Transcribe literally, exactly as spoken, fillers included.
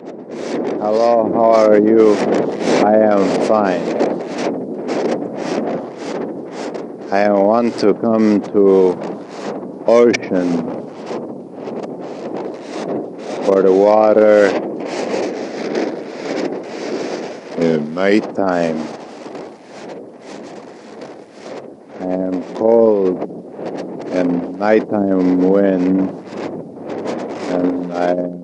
Hello, how are you? I am fine. I want to come to ocean for the water in nighttime. I am cold and nighttime wind, and I